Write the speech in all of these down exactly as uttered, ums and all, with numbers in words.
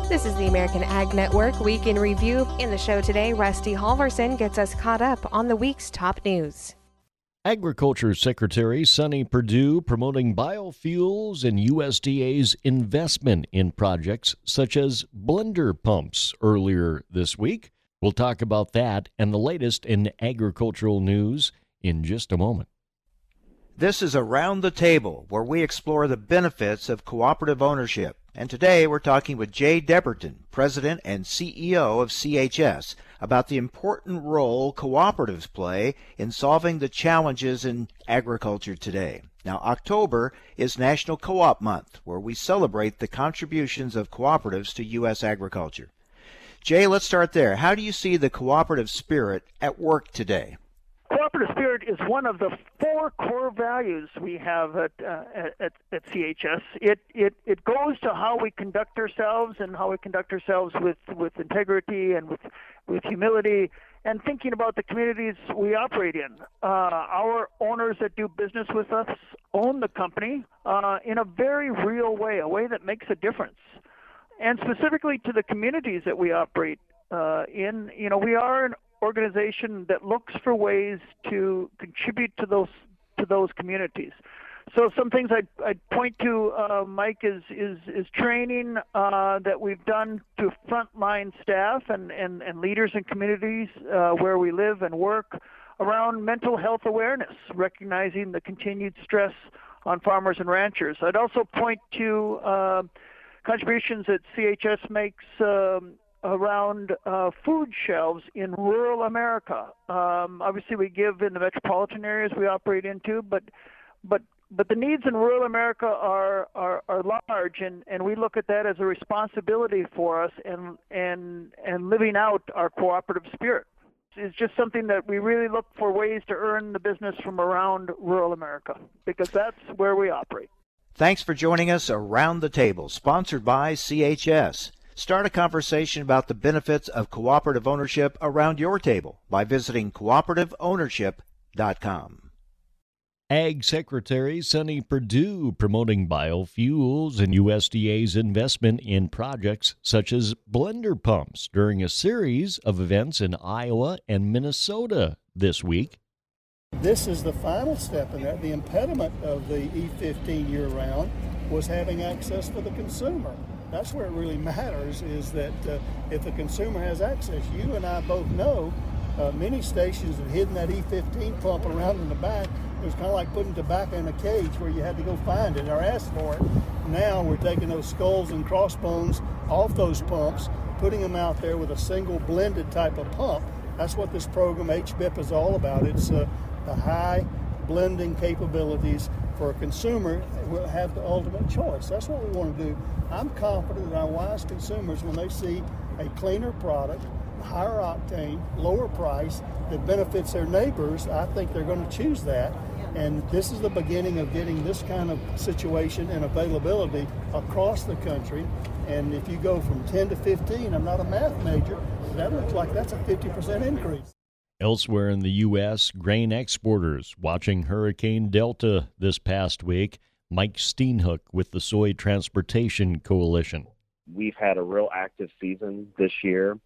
This is the American Ag Network Week in Review. In the show today, Rusty Halverson gets us caught up on the week's top news. Agriculture Secretary Sonny Perdue promoting biofuels and U S D A's investment in projects such as blender pumps earlier this week. We'll talk about that and the latest in agricultural news in just a moment. This is Around the Table, where we explore the benefits of cooperative ownership. And today we're talking with Jay Debberton, President and C E O of C H S, about the important role cooperatives play in solving the challenges in agriculture today. Now, October is National Co-op Month, where we celebrate the contributions of cooperatives to U S agriculture. Jay, let's start there. How do you see the cooperative spirit at work today? Cooperative spirit is one of the four core values we have at, uh, at, at C H S. It, it, it goes to how we conduct ourselves and how we conduct ourselves with, with integrity and with, with humility and thinking about the communities we operate in. Uh, our owners that do business with us own the company uh, in a very real way, a way that makes a difference. And specifically to the communities that we operate uh, in, you know, we are an organization that looks for ways to contribute to those to those communities. So some things I'd, I'd point to, uh, Mike, is is, is training uh, that we've done to frontline staff and, and, and leaders in communities uh, where we live and work around mental health awareness, recognizing the continued stress on farmers and ranchers. I'd also point to uh, contributions that C H S makes um, around uh, food shelves in rural America. Um, obviously, we give in the metropolitan areas we operate into, but but but the needs in rural America are are, are large, and, and we look at that as a responsibility for us, and and and living out our cooperative spirit is just something that we really look for ways to earn the business from around rural America, because that's where we operate. Thanks for joining us Around the Table, sponsored by C H S. Start a conversation about the benefits of cooperative ownership around your table by visiting cooperative ownership dot com. Ag Secretary Sonny Perdue promoting biofuels and U S D A's investment in projects such as blender pumps during a series of events in Iowa and Minnesota this week. This is the final step in that. The impediment of the E fifteen year-round was having access for the consumer. That's where it really matters, is that uh, if the consumer has access. You and I both know uh, many stations have hidden that E fifteen pump around in the back. It was kind of like putting tobacco in a cage where you had to go find it or ask for it. Now we're taking those skulls and crossbones off those pumps, putting them out there with a single blended type of pump. That's what this program, H B I P, is all about. It's uh, the high blending capabilities for a consumer will have the ultimate choice. That's what we want to do. I'm confident that our wise consumers, when they see a cleaner product, higher octane, lower price, that benefits their neighbors, I think they're going to choose that. And this is the beginning of getting this kind of situation and availability across the country. And if you go from ten to fifteen, I'm not a math major, that looks like that's a fifty percent increase. Elsewhere in the U S, grain exporters watching Hurricane Delta this past week. Mike Steenhoek with the Soy Transportation Coalition. We've had a real active season this year,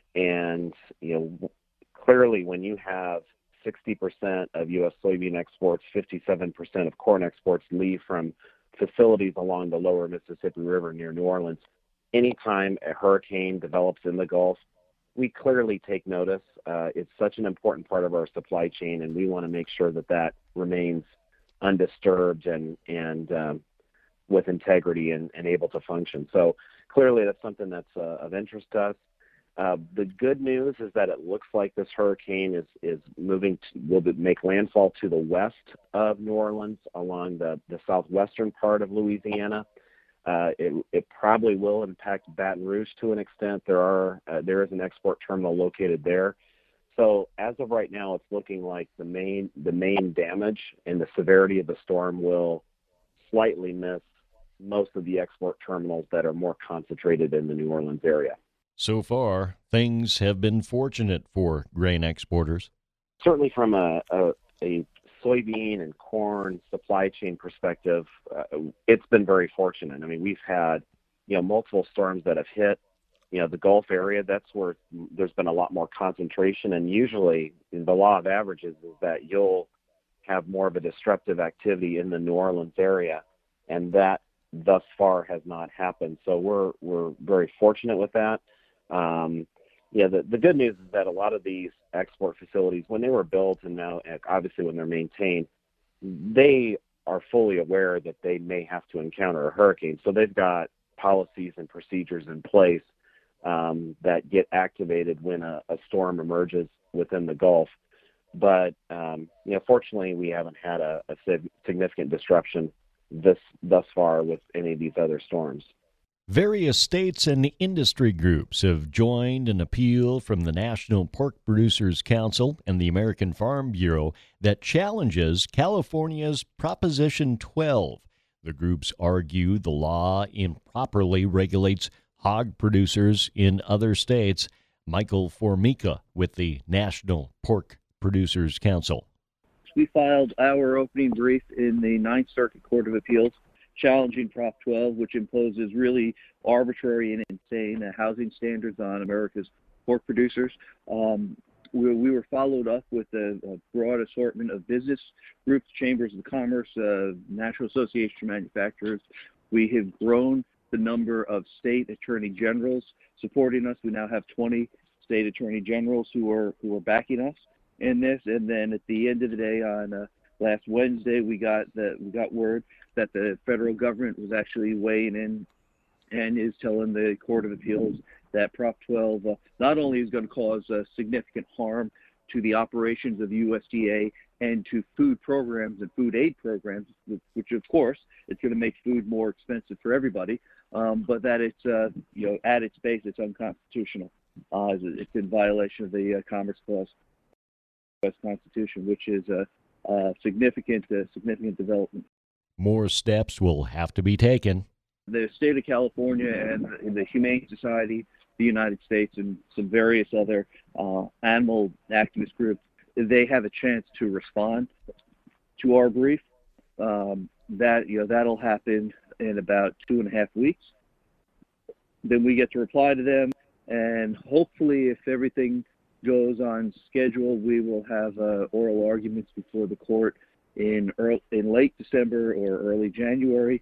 and you know, clearly when you have sixty percent of U S soybean exports, fifty-seven percent of corn exports leave from facilities along the lower Mississippi River near New Orleans, anytime a hurricane develops in the Gulf, we clearly take notice. Uh, it's such an important part of our supply chain, and we want to make sure that that remains undisturbed and and um, with integrity and, and able to function. So clearly that's something that's uh, of interest to us. Uh, the good news is that it looks like this hurricane is is moving to, will make landfall to the west of New Orleans along the, the southwestern part of Louisiana. Uh, it, it probably will impact Baton Rouge to an extent. There are uh, there is an export terminal located there. So as of right now, it's looking like the main the main damage and the severity of the storm will slightly miss most of the export terminals that are more concentrated in the New Orleans area. So far, things have been fortunate for grain exporters. Certainly from a, a, a soybean and corn supply chain perspective, uh, it's been very fortunate. I mean, we've had, you know, multiple storms that have hit you know, the Gulf area, that's where there's been a lot more concentration. And usually the law of averages is that you'll have more of a disruptive activity in the New Orleans area. And that thus far has not happened. So we're, we're very fortunate with that. Um, yeah, the, the good news is that a lot of these export facilities, when they were built and now obviously when they're maintained, they are fully aware that they may have to encounter a hurricane. So they've got policies and procedures in place um, that get activated when a, a storm emerges within the Gulf. But, um, you know, fortunately, we haven't had a, a significant disruption this thus far with any of these other storms. Various states and industry groups have joined an appeal from the National Pork Producers Council and the American Farm Bureau that challenges California's Proposition twelve. The groups argue the law improperly regulates hog producers in other states. Michael Formica with the National Pork Producers Council. We filed our opening brief in the Ninth Circuit Court of Appeals challenging Prop twelve, which imposes really arbitrary and insane uh, housing standards on America's pork producers. Um, we, we were followed up with a, a broad assortment of business groups, chambers of commerce, uh, National Association of Manufacturers. We have grown the number of state attorney generals supporting us. We now have twenty state attorney generals who are who are backing us in this. And then at the end of the day, on uh, last Wednesday, we got the we got word that the federal government was actually weighing in and is telling the Court of Appeals that Prop twelve uh, not only is going to cause uh, significant harm to the operations of the U S D A and to food programs and food aid programs, which of course it's going to make food more expensive for everybody, um, but that it's uh, you know at its base it's unconstitutional. Uh, it's in violation of the uh, Commerce Clause of the U S Constitution, which is a, a significant uh, significant development. More steps will have to be taken. The state of California and the Humane Society, the United States, and some various other uh, animal activist groups, they have a chance to respond to our brief. Um, that you know that'll happen in about two and a half weeks. Then we get to reply to them, and hopefully, if everything goes on schedule, we will have uh, oral arguments before the court in early, in late December or early January,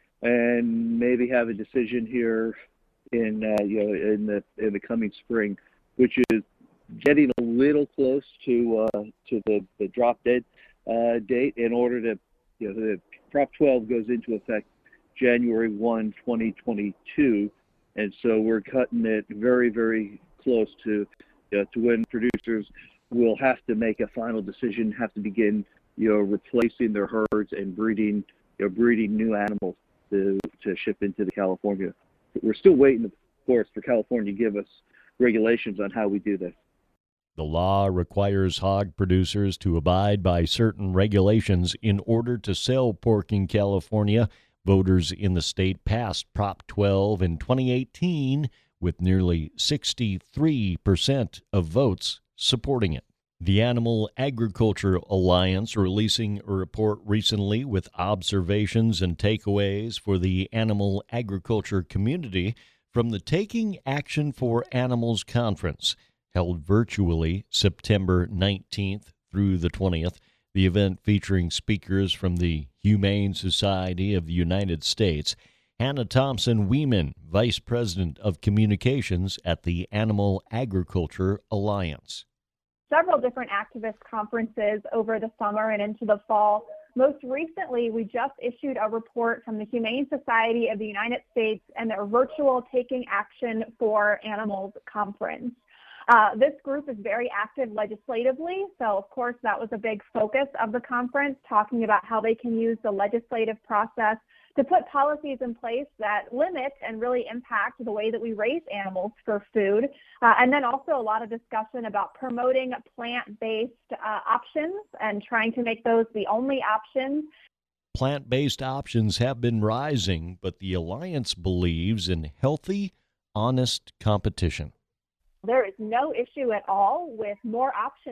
and maybe have a decision here in uh, you know in the in the coming spring, which is getting a little close to uh, to the, the drop dead uh, date. In order to you know the Prop twelve goes into effect January first, twenty twenty-two, and so we're cutting it very very close to you know, to when producers will have to make a final decision, have to begin you know replacing their herds and breeding you know breeding new animals to to ship into the California. We're still waiting, of course, for California to give us regulations on how we do this. The law requires hog producers to abide by certain regulations in order to sell pork in California. Voters in the state passed Prop twelve in twenty eighteen with nearly sixty-three percent of votes supporting it. The Animal Agriculture Alliance releasing a report recently with observations and takeaways for the animal agriculture community from the Taking Action for Animals Conference, held virtually September nineteenth through the twentieth. The event featuring speakers from the Humane Society of the United States. Hannah Thompson Weeman, Vice President of Communications at the Animal Agriculture Alliance. Several different activist conferences over the summer and into the fall. Most recently, we just issued a report from the Humane Society of the United States and their virtual Taking Action for Animals conference. Uh, this group is very active legislatively, so of course that was a big focus of the conference, talking about how they can use the legislative process to put policies in place that limit and really impact the way that we raise animals for food. Uh, and then also a lot of discussion about promoting plant-based uh, options and trying to make those the only options. Plant-based options have been rising, but the Alliance believes in healthy, honest competition. There is no issue at all with more options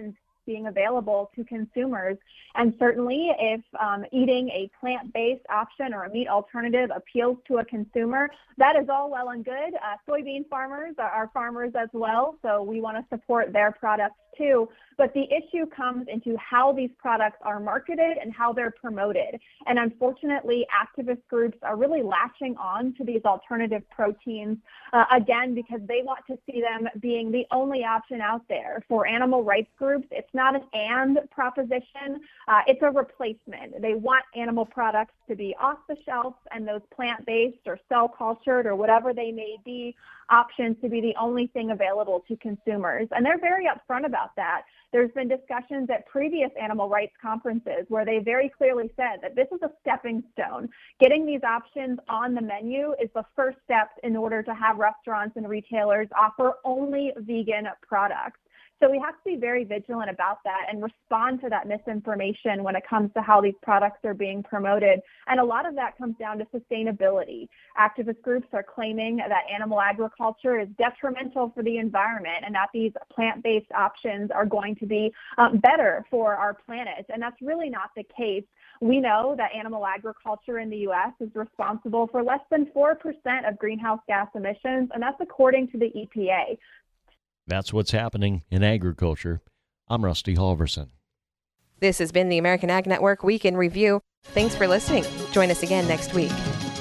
being available to consumers. And certainly if um, eating a plant-based option or a meat alternative appeals to a consumer, that is all well and good. Uh, soybean farmers are, are farmers as well, so we want to support their products too. But the issue comes into how these products are marketed and how they're promoted. And unfortunately, activist groups are really latching on to these alternative proteins, uh, again, because they want to see them being the only option out there. For animal rights groups, it's not an and proposition, uh, it's a replacement. They want animal products to be off the shelf and those plant-based or cell-cultured or whatever they may be options to be the only thing available to consumers. And they're very upfront about that. There's been discussions at previous animal rights conferences where they very clearly said that this is a stepping stone. Getting these options on the menu is the first step in order to have restaurants and retailers offer only vegan products. So we have to be very vigilant about that and respond to that misinformation when it comes to how these products are being promoted. And a lot of that comes down to sustainability. Activist groups are claiming that animal agriculture is detrimental for the environment and that these plant-based options are going to be um, better for our planet. And that's really not the case. We know that animal agriculture in the U S is responsible for less than four percent of greenhouse gas emissions, and that's according to the E P A. That's what's happening in agriculture. I'm Rusty Halverson. This has been the American Ag Network Week in Review. Thanks for listening. Join us again next week.